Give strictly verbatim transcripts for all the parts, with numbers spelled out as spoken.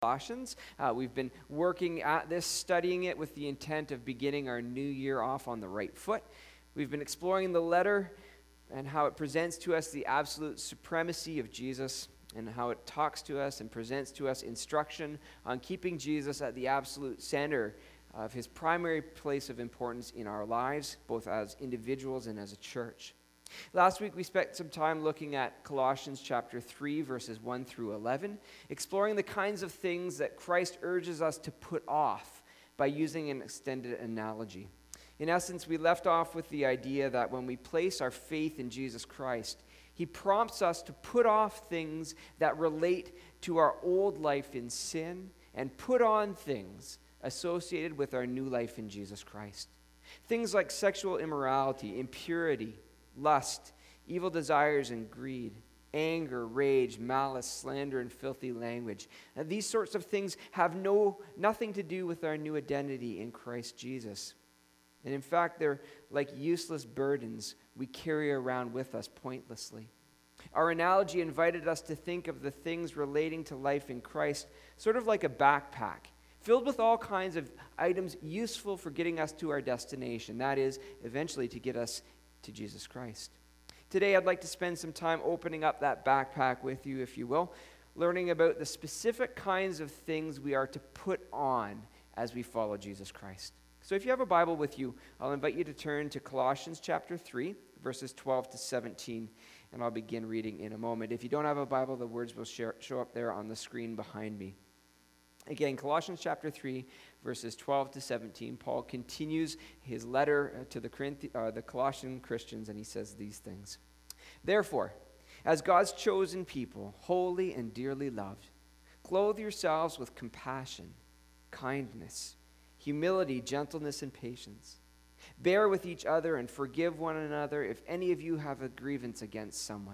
Colossians. Uh, we've been working at this, studying it with the intent of beginning our new year off on the right foot. We've been exploring the letter and how it presents to us the absolute supremacy of Jesus and how it talks to us and presents to us instruction on keeping Jesus at the absolute center of his primary place of importance in our lives, both as individuals and as a church. Last week, we spent some time looking at Colossians chapter three, verses one through eleven, exploring the kinds of things that Christ urges us to put off by using an extended analogy. In essence, we left off with the idea that when we place our faith in Jesus Christ, he prompts us to put off things that relate to our old life in sin and put on things associated with our new life in Jesus Christ. Things like sexual immorality, impurity, lust, evil desires and greed, anger, rage, malice, slander, and filthy language. Now, these sorts of things have no nothing to do with our new identity in Christ Jesus. And in fact, they're like useless burdens we carry around with us pointlessly. Our analogy invited us to think of the things relating to life in Christ sort of like a backpack, filled with all kinds of items useful for getting us to our destination, that is, eventually to get us to Jesus Christ. Today, I'd like to spend some time opening up that backpack with you, if you will, learning about the specific kinds of things we are to put on as we follow Jesus Christ. So if you have a Bible with you, I'll invite you to turn to Colossians chapter three, verses twelve to seventeen, and I'll begin reading in a moment. If you don't have a Bible, the words will share, show up there on the screen behind me. Again, Colossians chapter three, verses twelve to seventeen, Paul continues his letter to the, Corinth- uh, the Colossian Christians, and he says these things. Therefore, as God's chosen people, holy and dearly loved, clothe yourselves with compassion, kindness, humility, gentleness, and patience. Bear with each other and forgive one another if any of you have a grievance against someone.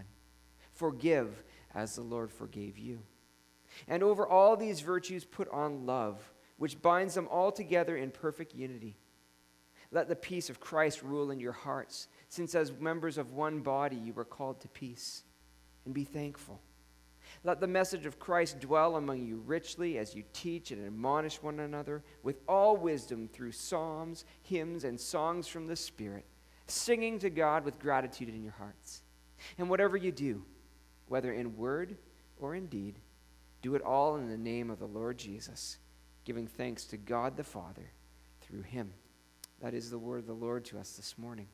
Forgive as the Lord forgave you. And over all these virtues put on love, which binds them all together in perfect unity. Let the peace of Christ rule in your hearts, since as members of one body you were called to peace. And be thankful. Let the message of Christ dwell among you richly as you teach and admonish one another with all wisdom through psalms, hymns, and songs from the Spirit, singing to God with gratitude in your hearts. And whatever you do, whether in word or in deed, do it all in the name of the Lord Jesus, giving thanks to God the Father through him. That is the word of the Lord to us this morning.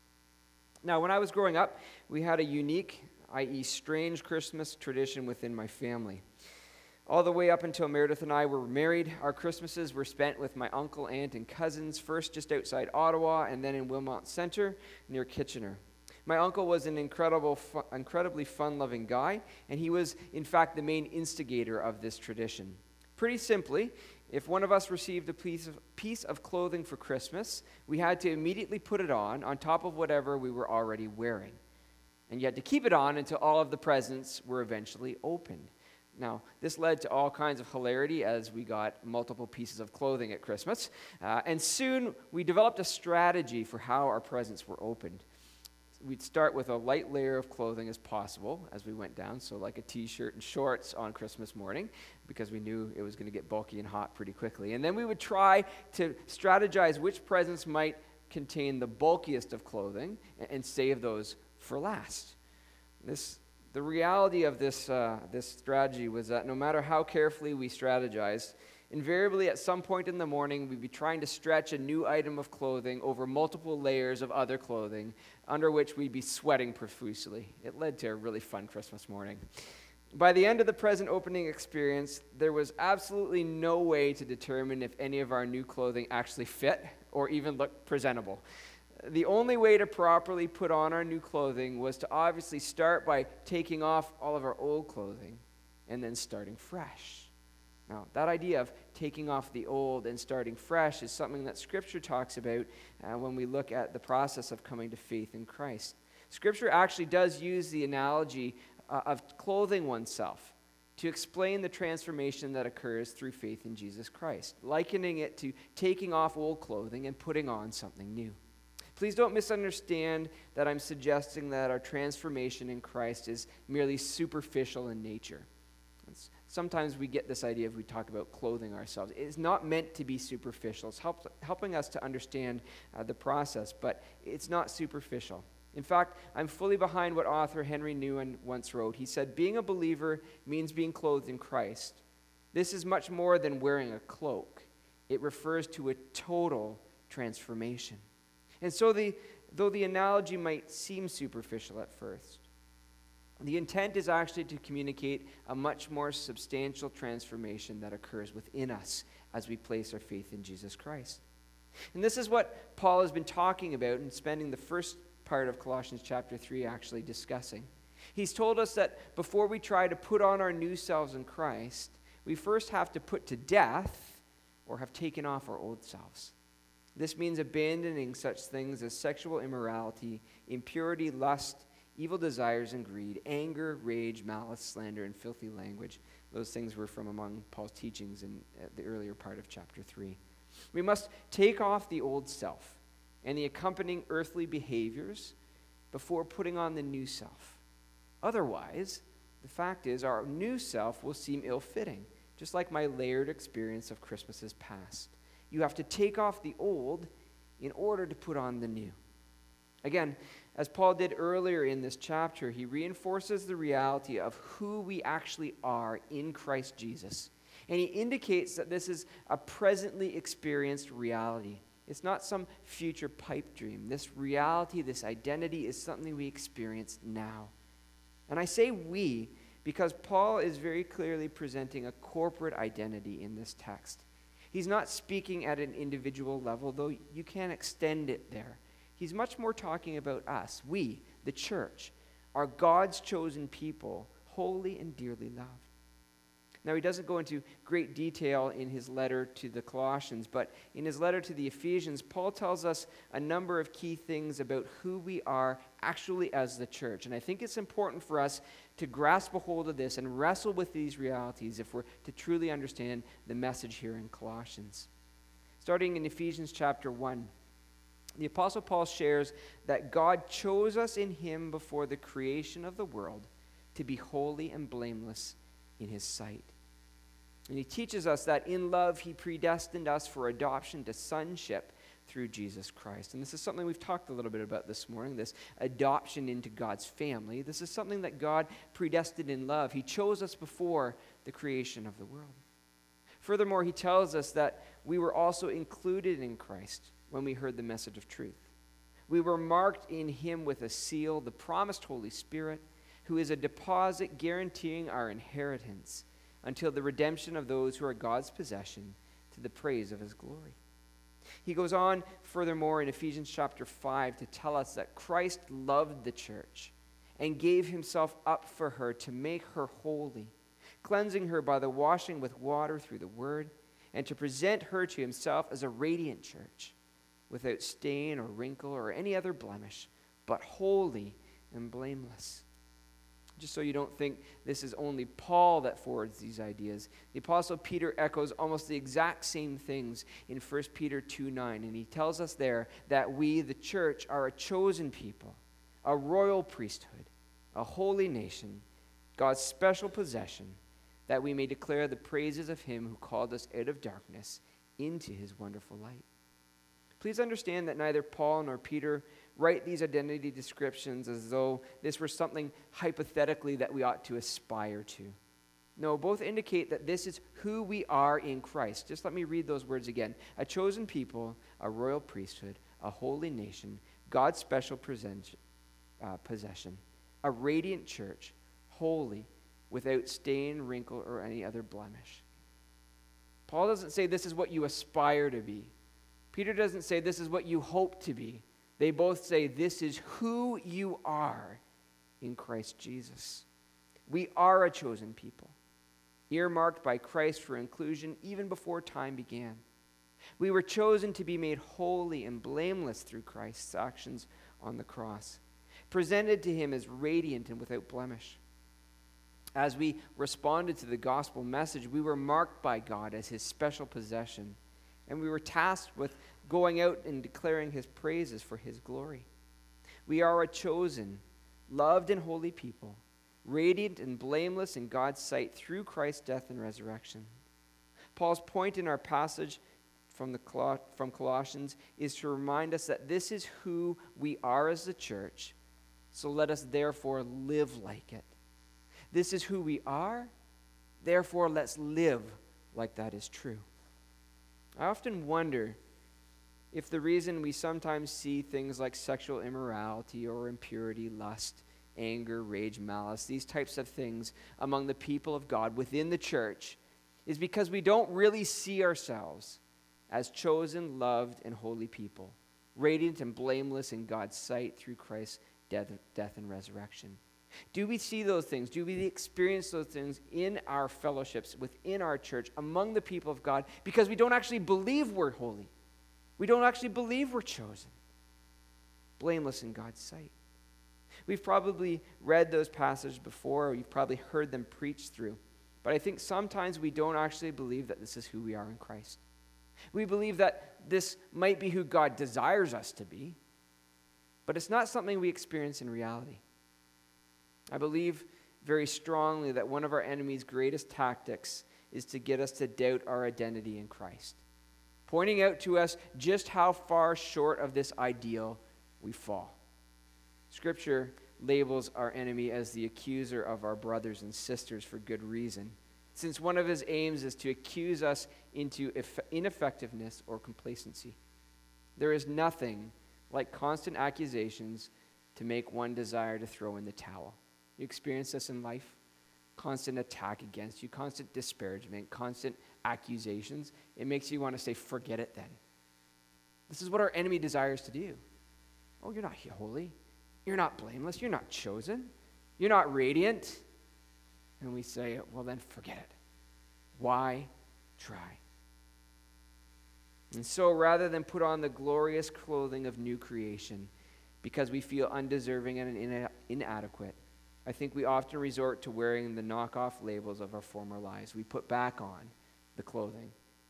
Now, when I was growing up, we had a unique, that is strange Christmas tradition within my family. All the way up until Meredith and I were married, our Christmases were spent with my uncle, aunt, and cousins, first just outside Ottawa and then in Wilmot Center near Kitchener. My uncle was an incredible, fu- incredibly fun-loving guy, and he was, in fact, the main instigator of this tradition. Pretty simply, if one of us received a piece of, piece of clothing for Christmas, we had to immediately put it on, on top of whatever we were already wearing. And you had to keep it on until all of the presents were eventually opened. Now, this led to all kinds of hilarity as we got multiple pieces of clothing at Christmas. Uh, and soon, we developed a strategy for how our presents were opened. We'd start with a light layer of clothing as possible as we went down, so like a t-shirt and shorts on Christmas morning, because we knew it was going to get bulky and hot pretty quickly. And then we would try to strategize which presents might contain the bulkiest of clothing and, and save those for last. This, the reality of this, uh, this strategy was that no matter how carefully we strategized, invariably at some point in the morning, we'd be trying to stretch a new item of clothing over multiple layers of other clothing, under which we'd be sweating profusely. It led to a really fun Christmas morning. By the end of the present opening experience, there was absolutely no way to determine if any of our new clothing actually fit or even looked presentable. The only way to properly put on our new clothing was to obviously start by taking off all of our old clothing and then starting fresh. Now, that idea of taking off the old and starting fresh is something that Scripture talks about uh, when we look at the process of coming to faith in Christ. Scripture actually does use the analogy uh, of clothing oneself to explain the transformation that occurs through faith in Jesus Christ, likening it to taking off old clothing and putting on something new. Please don't misunderstand that I'm suggesting that our transformation in Christ is merely superficial in nature. It's sometimes we get this idea if we talk about clothing ourselves. It's not meant to be superficial. It's help, helping us to understand uh, the process, but it's not superficial. In fact, I'm fully behind what author Henry Nouwen once wrote. He said, being a believer means being clothed in Christ. This is much more than wearing a cloak. It refers to a total transformation. And so the, though the analogy might seem superficial at first, the intent is actually to communicate a much more substantial transformation that occurs within us as we place our faith in Jesus Christ. And this is what Paul has been talking about and spending the first part of Colossians chapter three actually discussing. He's told us that before we try to put on our new selves in Christ, we first have to put to death or have taken off our old selves. This means abandoning such things as sexual immorality, impurity, lust, evil desires and greed, anger, rage, malice, slander, and filthy language. Those things were from among Paul's teachings in uh, the earlier part of chapter three. We must take off the old self and the accompanying earthly behaviors before putting on the new self. Otherwise, the fact is our new self will seem ill-fitting, just like my layered experience of Christmases past. You have to take off the old in order to put on the new. Again, as Paul did earlier in this chapter, he reinforces the reality of who we actually are in Christ Jesus. And he indicates that this is a presently experienced reality. It's not some future pipe dream. This reality, this identity is something we experience now. And I say we because Paul is very clearly presenting a corporate identity in this text. He's not speaking at an individual level, though you can extend it there. He's much more talking about us. We, the church, are God's chosen people, holy and dearly loved. Now, he doesn't go into great detail in his letter to the Colossians, but in his letter to the Ephesians, Paul tells us a number of key things about who we are actually as the church. And I think it's important for us to grasp a hold of this and wrestle with these realities if we're to truly understand the message here in Colossians. Starting in Ephesians chapter one, the Apostle Paul shares that God chose us in him before the creation of the world to be holy and blameless in his sight. And he teaches us that in love, he predestined us for adoption to sonship through Jesus Christ. And this is something we've talked a little bit about this morning, this adoption into God's family. This is something that God predestined in love. He chose us before the creation of the world. Furthermore, he tells us that we were also included in Christ when we heard the message of truth. We were marked in him with a seal, the promised Holy Spirit, who is a deposit guaranteeing our inheritance until the redemption of those who are God's possession to the praise of his glory. He goes on furthermore in Ephesians chapter five to tell us that Christ loved the church and gave himself up for her to make her holy, cleansing her by the washing with water through the word, and to present her to himself as a radiant church, without stain or wrinkle or any other blemish, but holy and blameless. Just so you don't think this is only Paul that forwards these ideas, the Apostle Peter echoes almost the exact same things in First Peter two nine, and he tells us there that we, the church, are a chosen people, a royal priesthood, a holy nation, God's special possession, that we may declare the praises of him who called us out of darkness into his wonderful light. Please understand that neither Paul nor Peter write these identity descriptions as though this were something hypothetically that we ought to aspire to. No, both indicate that this is who we are in Christ. Just let me read those words again. A chosen people, a royal priesthood, a holy nation, God's special present, uh, possession, a radiant church, holy, without stain, wrinkle, or any other blemish. Paul doesn't say this is what you aspire to be. Peter doesn't say this is what you hope to be. They both say this is who you are in Christ Jesus. We are a chosen people, earmarked by Christ for inclusion even before time began. We were chosen to be made holy and blameless through Christ's actions on the cross, presented to him as radiant and without blemish. As we responded to the gospel message, we were marked by God as his special possession, and we were tasked with going out and declaring his praises for his glory. We are a chosen, loved, and holy people, radiant and blameless in God's sight through Christ's death and resurrection. Paul's point in our passage from, the Col- from Colossians is to remind us that this is who we are as a church, so let us therefore live like it. This is who we are, therefore let's live like that is true. I often wonder if the reason we sometimes see things like sexual immorality or impurity, lust, anger, rage, malice, these types of things among the people of God within the church is because we don't really see ourselves as chosen, loved, and holy people, radiant and blameless in God's sight through Christ's death, death and resurrection. Do we see those things? Do we experience those things in our fellowships, within our church, among the people of God, because we don't actually believe we're holy? We don't actually believe we're chosen, blameless in God's sight. We've probably read those passages before, or you've probably heard them preached through, but I think sometimes we don't actually believe that this is who we are in Christ. We believe that this might be who God desires us to be, but it's not something we experience in reality. I believe very strongly that one of our enemy's greatest tactics is to get us to doubt our identity in Christ, pointing out to us just how far short of this ideal we fall. Scripture labels our enemy as the accuser of our brothers and sisters for good reason, since one of his aims is to accuse us into ineffectiveness or complacency. There is nothing like constant accusations to make one desire to throw in the towel. You experience this in life? Constant attack against you, constant disparagement, constant accusations. It makes you want to say, forget it then. This is what our enemy desires to do. Oh, you're not holy. You're not blameless. You're not chosen. You're not radiant. And we say, well, then forget it. Why try? And so rather than put on the glorious clothing of new creation because we feel undeserving and ina- inadequate, I think we often resort to wearing the knockoff labels of our former lives. We put back on the clothing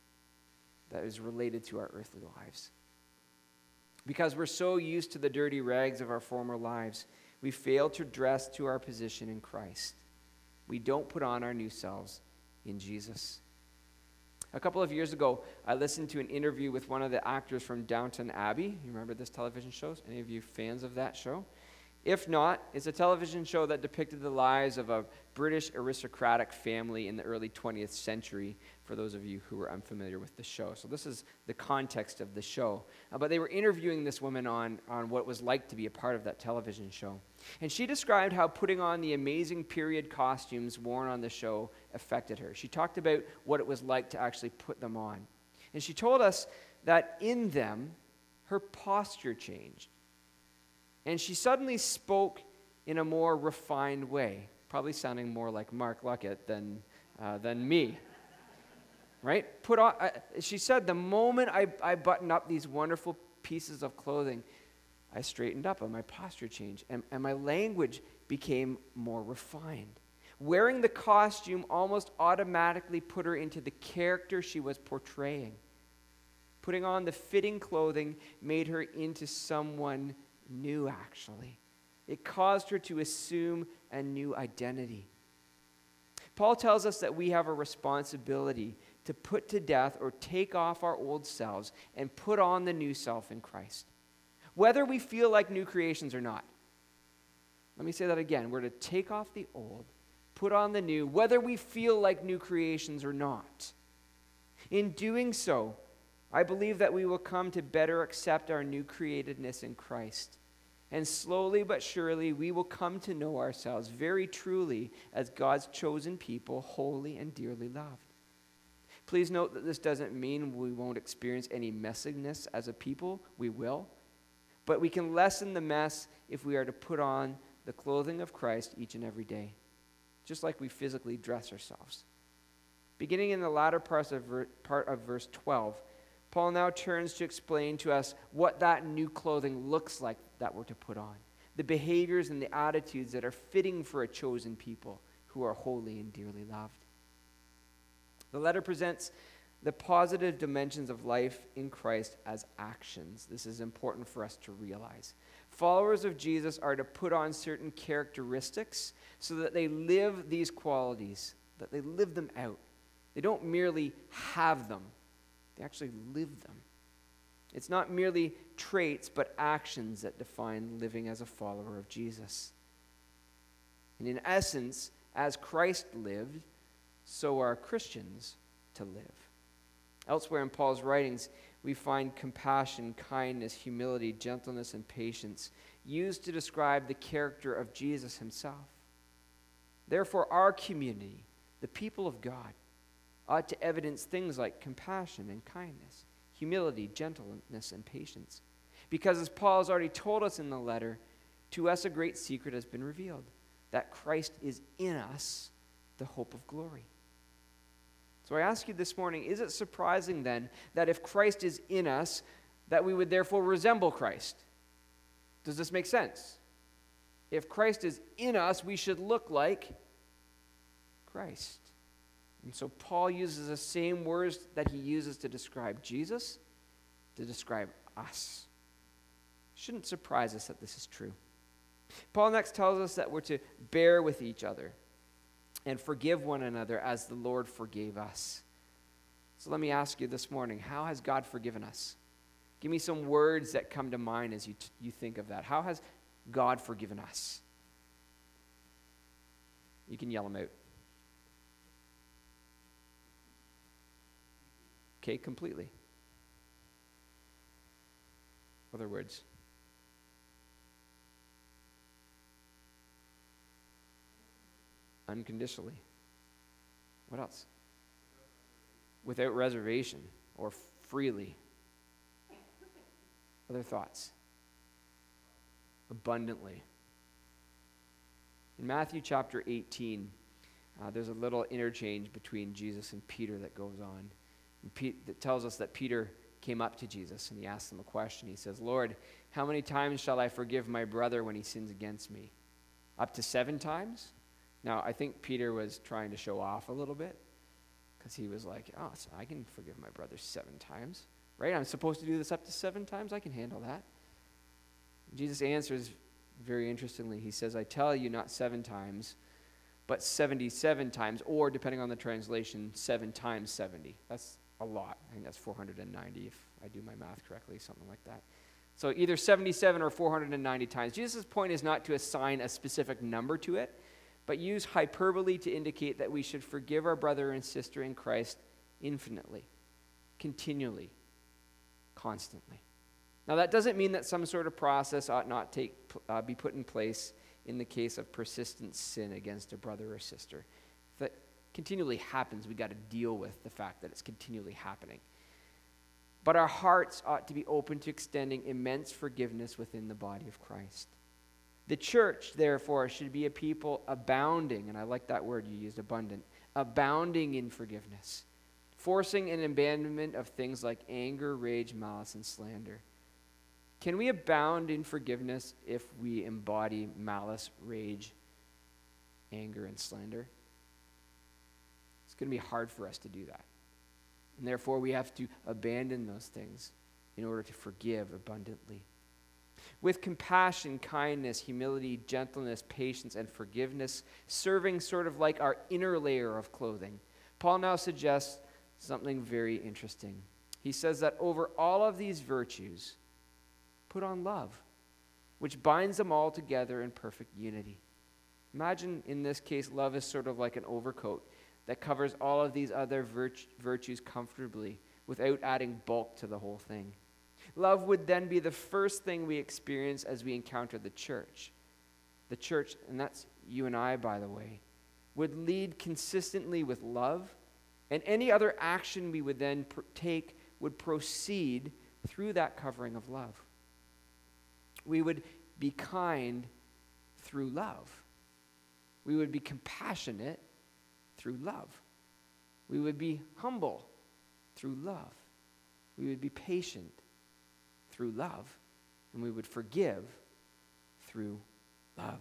that is related to our earthly lives. Because we're so used to the dirty rags of our former lives, we fail to dress to our position in Christ. We don't put on our new selves in Jesus. A couple of years ago, I listened to an interview with one of the actors from Downton Abbey. You remember this television show? Any of you fans of that show? If not, it's a television show that depicted the lives of a British aristocratic family in the early twentieth century, for those of you who are unfamiliar with the show. So this is the context of the show. Uh, but they were interviewing this woman on, on what it was like to be a part of that television show. And she described how putting on the amazing period costumes worn on the show affected her. She talked about what it was like to actually put them on. And she told us that in them, her posture changed. And she suddenly spoke in a more refined way, probably sounding more like Mark Luckett than, uh, than me, right? Put on. Uh, she said, the moment I, I buttoned up these wonderful pieces of clothing, I straightened up and my posture changed, and, and my language became more refined. Wearing the costume almost automatically put her into the character she was portraying. Putting on the fitting clothing made her into someone new, actually. It caused her to assume a new identity. Paul tells us that we have a responsibility to put to death or take off our old selves and put on the new self in Christ, whether we feel like new creations or not. Let me say that again. We're to take off the old, put on the new, whether we feel like new creations or not. In doing so, I believe that we will come to better accept our new createdness in Christ. And slowly but surely, we will come to know ourselves very truly as God's chosen people, holy and dearly loved. Please note that this doesn't mean we won't experience any messiness as a people. We will. But we can lessen the mess if we are to put on the clothing of Christ each and every day, just like we physically dress ourselves. Beginning in the latter parts of ver- part of verse twelve, Paul now turns to explain to us what that new clothing looks like that we're to put on, the behaviors and the attitudes that are fitting for a chosen people who are holy and dearly loved. The letter presents the positive dimensions of life in Christ as actions. This is important for us to realize. Followers of Jesus are to put on certain characteristics so that they live these qualities, that they live them out. They don't merely have them, they actually live them. It's not merely traits, but actions that define living as a follower of Jesus. And in essence, as Christ lived, so are Christians to live. Elsewhere in Paul's writings, we find compassion, kindness, humility, gentleness, and patience used to describe the character of Jesus himself. Therefore, our community, the people of God, ought to evidence things like compassion and kindness, humility, gentleness, and patience. Because as Paul has already told us in the letter, to us a great secret has been revealed, that Christ is in us, the hope of glory. So I ask you this morning, is it surprising then that if Christ is in us, that we would therefore resemble Christ? Does this make sense? If Christ is in us, we should look like Christ. And so Paul uses the same words that he uses to describe Jesus, to describe us. Shouldn't surprise us that this is true. Paul next tells us that we're to bear with each other and forgive one another as the Lord forgave us. So let me ask you this morning, how has God forgiven us? Give me some words that come to mind as you, t- you think of that. How has God forgiven us? You can yell them out. Okay, completely. Other words. Unconditionally. What else? Without reservation or freely. Other thoughts? Abundantly. In Matthew chapter eighteen, uh, there's a little interchange between Jesus and Peter that goes on. And Pete, that tells us that Peter came up to Jesus and he asked him a question. He says, Lord, how many times shall I forgive my brother when he sins against me? Up to seven times? Now, I think Peter was trying to show off a little bit because he was like, oh, so I can forgive my brother seven times, right? I'm supposed to do this up to seven times? I can handle that. Jesus answers very interestingly. He says, I tell you, not seven times, but seventy-seven times, or depending on the translation, seven times seventy. That's a lot. I think that's four hundred ninety if I do my math correctly, something like that. So either seventy-seven or four hundred ninety times. Jesus' point is not to assign a specific number to it, but use hyperbole to indicate that we should forgive our brother and sister in Christ infinitely, continually, constantly. Now, that doesn't mean that some sort of process ought not take uh, be put in place in the case of persistent sin against a brother or sister. If that continually happens, we've got to deal with the fact that it's continually happening. But our hearts ought to be open to extending immense forgiveness within the body of Christ. The church, therefore, should be a people abounding, and I like that word you used, abundant, abounding in forgiveness, forcing an abandonment of things like anger, rage, malice, and slander. Can we abound in forgiveness if we embody malice, rage, anger, and slander? It's going to be hard for us to do that. And therefore, we have to abandon those things in order to forgive abundantly. With compassion, kindness, humility, gentleness, patience, and forgiveness, serving sort of like our inner layer of clothing, Paul now suggests something very interesting. He says that over all of these virtues, put on love, which binds them all together in perfect unity. Imagine, in this case, love is sort of like an overcoat that covers all of these other virt- virtues comfortably without adding bulk to the whole thing. Love would then be the first thing we experience as we encounter the church. The church, and that's you and I, by the way, would lead consistently with love, and any other action we would then pr- take would proceed through that covering of love. We would be kind through love. We would be compassionate through love. We would be humble through love. We would be patient through love. And we would forgive through love.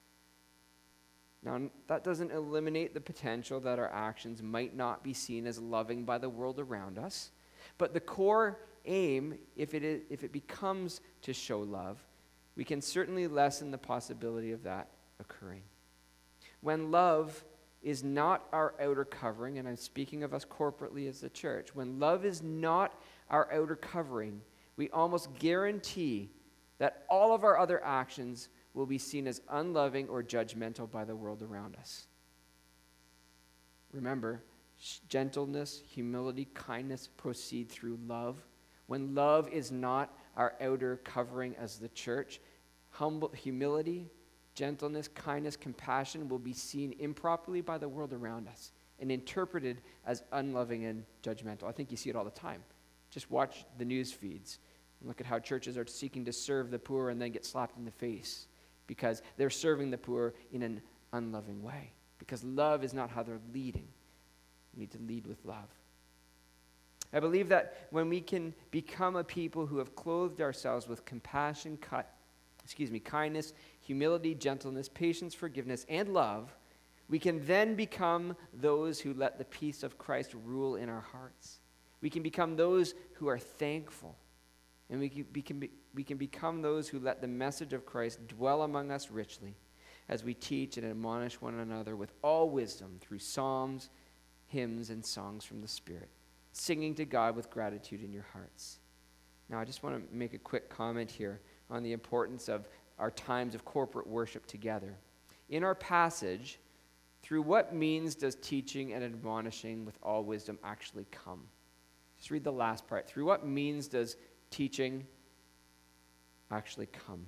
Now, that doesn't eliminate the potential that our actions might not be seen as loving by the world around us. But the core aim, if it is, if it becomes to show love, we can certainly lessen the possibility of that occurring. When love is not our outer covering, and I'm speaking of us corporately as the church, when love is not our outer covering, we almost guarantee that all of our other actions will be seen as unloving or judgmental by the world around us. Remember, gentleness, humility, kindness proceed through love. When love is not our outer covering as the church, humble humility, gentleness, kindness, compassion will be seen improperly by the world around us and interpreted as unloving and judgmental. I think you see it all the time. Just watch the news feeds and look at how churches are seeking to serve the poor and then get slapped in the face because they're serving the poor in an unloving way. Because love is not how they're leading. We need to lead with love. I believe that when we can become a people who have clothed ourselves with compassion, cut, excuse me, kindness, humility, gentleness, patience, forgiveness, and love, we can then become those who let the peace of Christ rule in our hearts. We can become those who are thankful. And we can, we can, be, we can become those who let the message of Christ dwell among us richly as we teach and admonish one another with all wisdom through psalms, hymns, and songs from the Spirit, singing to God with gratitude in your hearts. Now, I just want to make a quick comment here on the importance of our times of corporate worship together. In our passage, through what means does teaching and admonishing with all wisdom actually come? Just read the last part. Through what means does teaching actually come?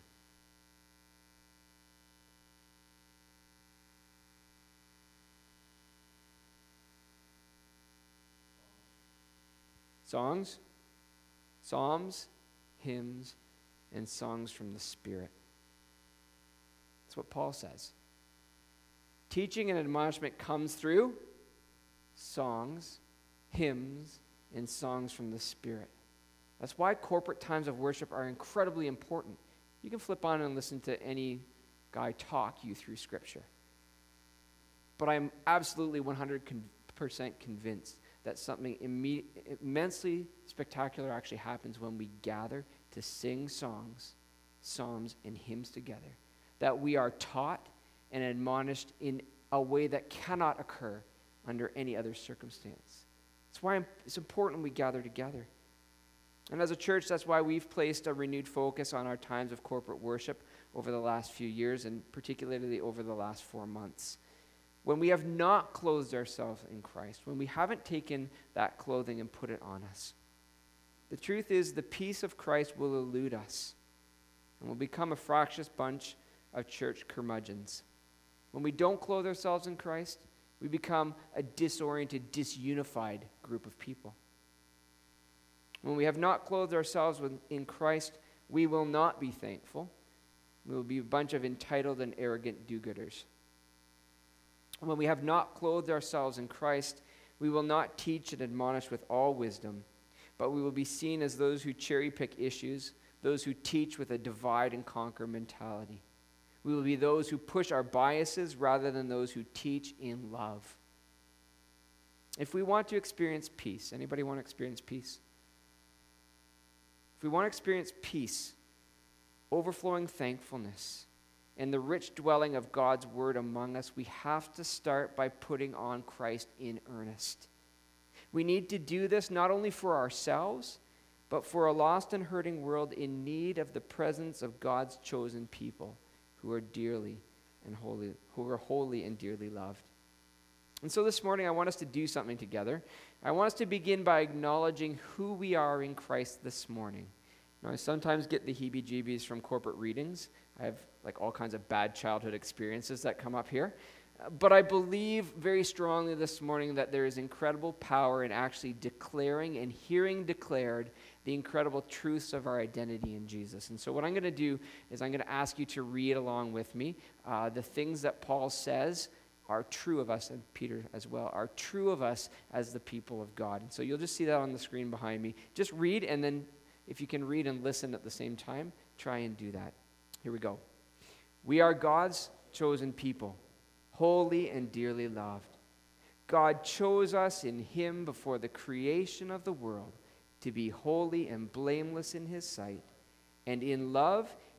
Songs, psalms, hymns, and songs from the Spirit. That's what Paul says. Teaching and admonishment comes through songs, hymns, and songs from the Spirit. That's why corporate times of worship are incredibly important. You can flip on and listen to any guy talk you through Scripture. But I'm absolutely one hundred percent convinced that something imme- immensely spectacular actually happens when we gather to sing songs, psalms, and hymns together. That we are taught and admonished in a way that cannot occur under any other circumstance. That's why it's important we gather together. And as a church, that's why we've placed a renewed focus on our times of corporate worship over the last few years, and particularly over the last four months. When we have not clothed ourselves in Christ, when we haven't taken that clothing and put it on us. The truth is, the peace of Christ will elude us, and we'll become a fractious bunch of church curmudgeons. When we don't clothe ourselves in Christ, we become a disoriented, disunified group of people. When we have not clothed ourselves in Christ, we will not be thankful. We will be a bunch of entitled and arrogant do-gooders. When we have not clothed ourselves in Christ, we will not teach and admonish with all wisdom, but we will be seen as those who cherry-pick issues, those who teach with a divide and conquer mentality. We will be those who push our biases rather than those who teach in love. If we want to experience peace, anybody want to experience peace? If we want to experience peace, overflowing thankfulness, and the rich dwelling of God's word among us, we have to start by putting on Christ in earnest. We need to do this not only for ourselves, but for a lost and hurting world in need of the presence of God's chosen people who are dearly and holy, who are holy and dearly loved. And so this morning I want us to do something together. I want us to begin by acknowledging who we are in Christ this morning. Now, I sometimes get the heebie-jeebies from corporate readings. I have like all kinds of bad childhood experiences that come up here. But I believe very strongly this morning that there is incredible power in actually declaring and hearing declared the incredible truths of our identity in Jesus. And so what I'm going to do is I'm going to ask you to read along with me uh, the things that Paul says are true of us, and Peter as well, are true of us as the people of God. And so you'll just see that on the screen behind me. Just read, and then if you can read and listen at the same time, try and do that. Here we go. We are God's chosen people, holy and dearly loved. God chose us in him before the creation of the world to be holy and blameless in his sight. And in love,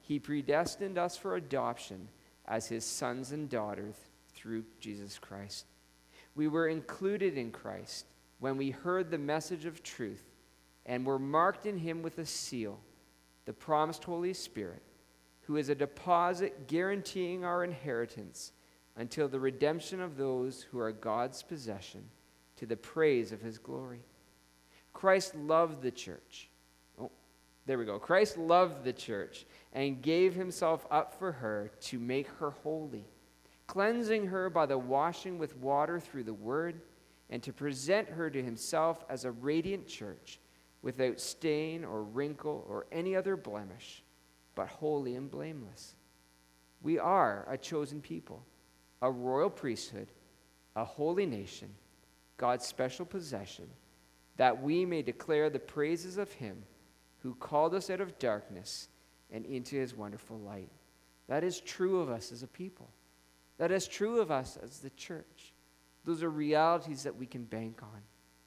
He predestined us for adoption as his sons and daughters through Jesus Christ. We were included in Christ when we heard the message of truth and were marked in him with a seal, the promised Holy Spirit, who is a deposit guaranteeing our inheritance until the redemption of those who are God's possession, to the praise of his glory. Christ loved the church. Oh, there we go. Christ loved the church and gave himself up for her to make her holy, cleansing her by the washing with water through the word, and to present her to himself as a radiant church, without stain or wrinkle or any other blemish, but holy and blameless. We are a chosen people, a royal priesthood, a holy nation, God's special possession, that we may declare the praises of him who called us out of darkness and into his wonderful light. That is true of us as a people. That is true of us as the church. Those are realities that we can bank on.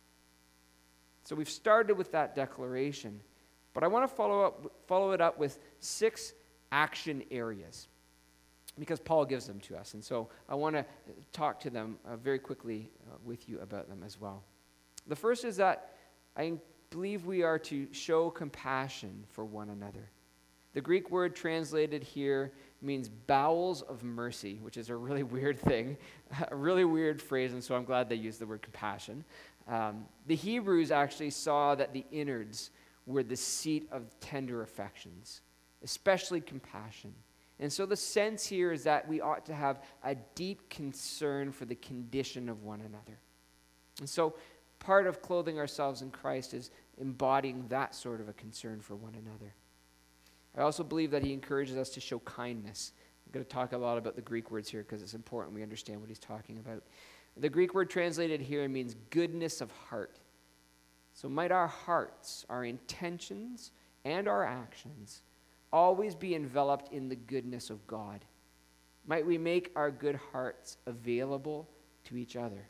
So we've started with that declaration, but I want to follow up, follow it up with six action areas, because Paul gives them to us. And so I want to talk to them uh, very quickly uh, with you about them as well. The first is that I believe we are to show compassion for one another. The Greek word translated here means bowels of mercy, which is a really weird thing, a really weird phrase, and so I'm glad they used the word compassion. Um, the Hebrews actually saw that the innards were the seat of tender affections, especially compassion. And so the sense here is that we ought to have a deep concern for the condition of one another. And so part of clothing ourselves in Christ is embodying that sort of a concern for one another. I also believe that he encourages us to show kindness. I'm going to talk a lot about the Greek words here because it's important we understand what he's talking about. The Greek word translated here means goodness of heart. So might our hearts, our intentions, and our actions always be enveloped in the goodness of God. Might we make our good hearts available to each other.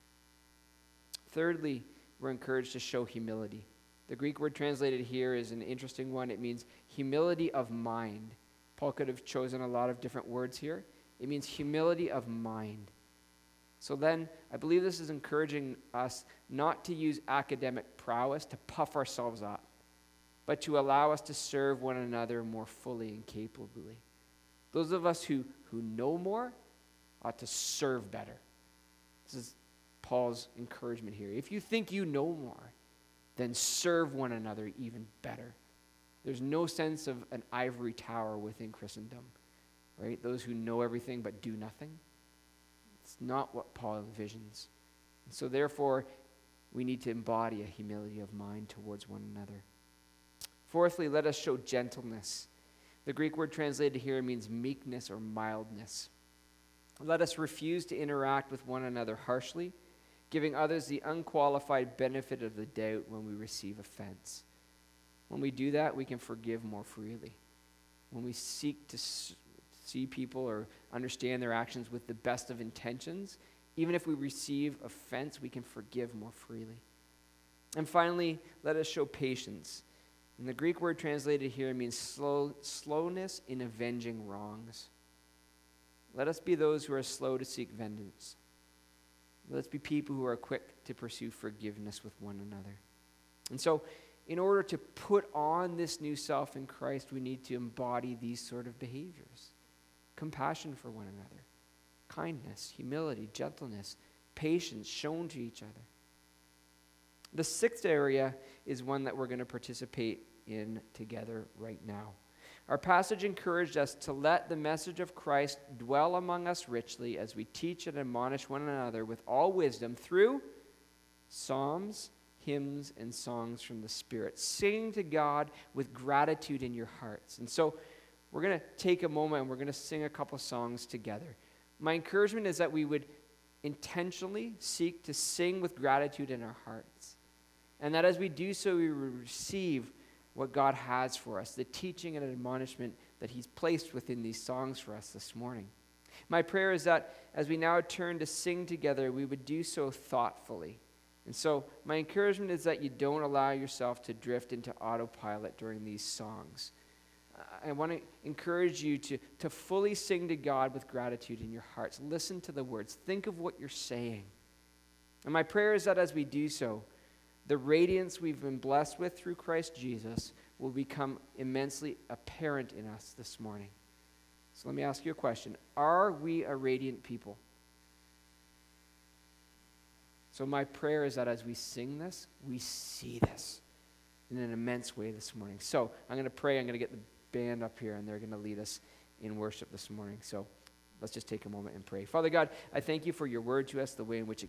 Thirdly, we're encouraged to show humility. The Greek word translated here is an interesting one. It means humility of mind. Paul could have chosen a lot of different words here. It means humility of mind. So then, I believe this is encouraging us not to use academic prowess to puff ourselves up, but to allow us to serve one another more fully and capably. Those of us who, who know more ought to serve better. This is Paul's encouragement here. If you think you know more, then serve one another even better. There's no sense of an ivory tower within Christendom, right? Those who know everything but do nothing. It's not what Paul envisions. And so therefore, we need to embody a humility of mind towards one another. Fourthly, let us show gentleness. The Greek word translated here means meekness or mildness. Let us refuse to interact with one another harshly, giving others the unqualified benefit of the doubt when we receive offense. When we do that, we can forgive more freely. When we seek to see people or understand their actions with the best of intentions, even if we receive offense, we can forgive more freely. And finally, let us show patience. And the Greek word translated here means slow, slowness in avenging wrongs. Let us be those who are slow to seek vengeance. Let's be people who are quick to pursue forgiveness with one another. And so, in order to put on this new self in Christ, we need to embody these sort of behaviors. Compassion for one another, kindness, humility, gentleness, patience shown to each other. The sixth area is one that we're going to participate in together right now. Our passage encouraged us to let the message of Christ dwell among us richly as we teach and admonish one another with all wisdom through psalms, hymns, and songs from the Spirit. Sing to God with gratitude in your hearts. And so we're going to take a moment and we're going to sing a couple songs together. My encouragement is that we would intentionally seek to sing with gratitude in our hearts. And that as we do so, we will receive what God has for us, the teaching and admonishment that he's placed within these songs for us this morning. My prayer is that as we now turn to sing together, we would do so thoughtfully. And so my encouragement is that you don't allow yourself to drift into autopilot during these songs. I want to encourage you to, to fully sing to God with gratitude in your hearts. Listen to the words. Think of what you're saying. And my prayer is that as we do so, the radiance we've been blessed with through Christ Jesus will become immensely apparent in us this morning. So let me ask you a question. Are we a radiant people? So my prayer is that as we sing this, we see this in an immense way this morning. So I'm going to pray. I'm going to get the band up here, and they're going to lead us in worship this morning. So let's just take a moment and pray. Father God, I thank you for your word to us, the way in which it